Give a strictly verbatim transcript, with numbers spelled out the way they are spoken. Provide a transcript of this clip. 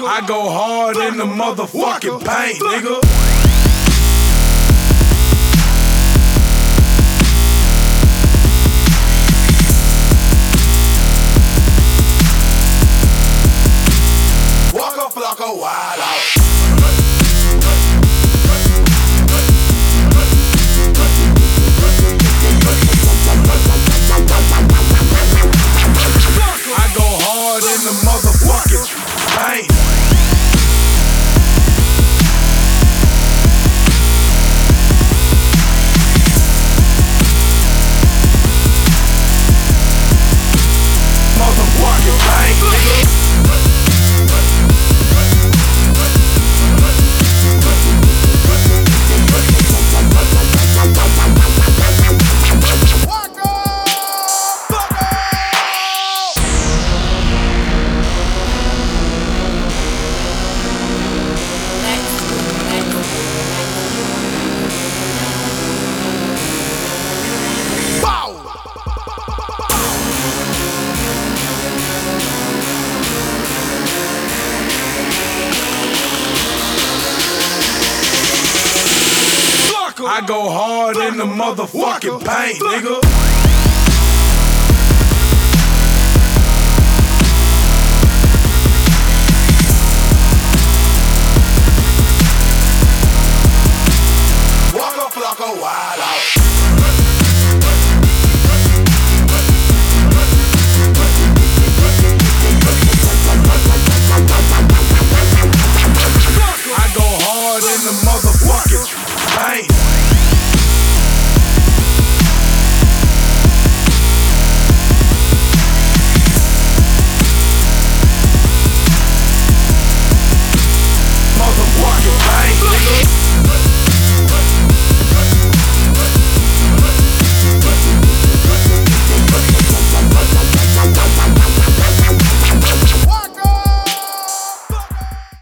I go hard in the motherfucking paint, nigga. Waka Flocka wild out. I go hard in the motherfucking paint. Motherfucking paint, nigga. I go hard in the motherfucking paint, nigga.